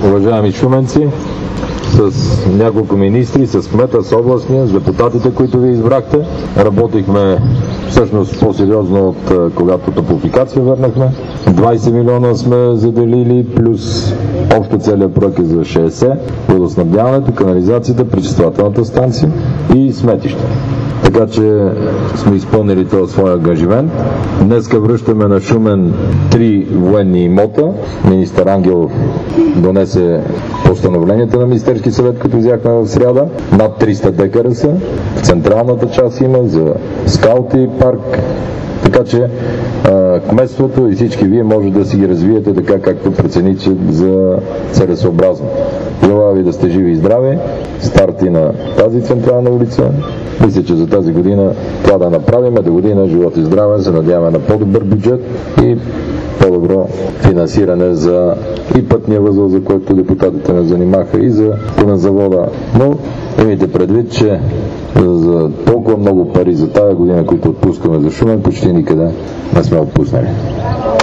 уважаеми шуменци, с няколко министри, с кмета, с областния, с депутатите, които ви избрахте. Работихме всъщност по-сериозно от когато топлофикация върнахме. 20 милиона сме заделили, плюс общо целият проект е за 60. Водоснабдяването, канализацията, пречиствателната станция и сметище. Така че сме изпълнили този свой ангажимент. Днеска връщаме на Шумен 3 военни имота. Министър Ангелов донесе постановленията на Министерски съвет, като взяхме в сряда. Над 300 декара са. В централната част има за скаути парк. Така че кметството и всички вие може да си ги развиете така, както прецените за целесообразно. Желая ви да сте живи и здрави. Старти на тази централна улица. Мисля, че за тази година това да направим, до година живот и здраве, се надяваме на по-добър бюджет и по-добро финансиране за и пътния възел, за който депутатите ме занимаха, и за завода. Но имайте предвид, че за толкова много пари за тази година, които отпускаме за Шумен, почти никъде не сме отпуснали.